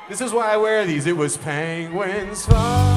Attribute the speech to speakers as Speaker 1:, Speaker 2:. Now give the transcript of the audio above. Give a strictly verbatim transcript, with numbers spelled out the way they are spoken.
Speaker 1: This is why I wear these. It was penguins far